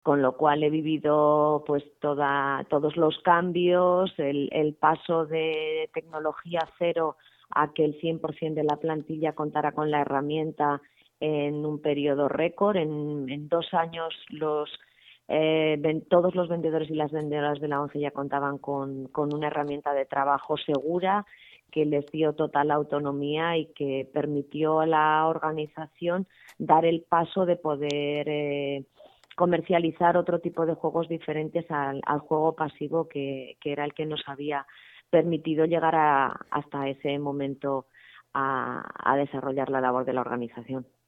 con lo cual he vivido pues todos los cambios, el paso de tecnología cero a que el 100% de la plantilla contara con la herramienta en un periodo récord. En 2 años todos los vendedores y las vendedoras de la ONCE ya contaban con una herramienta de trabajo segura que les dio total autonomía y que permitió a la organización dar el paso de poder comercializar otro tipo de juegos diferentes al juego pasivo que era el que nos había permitido llegar hasta ese momento a desarrollar la labor de la organización.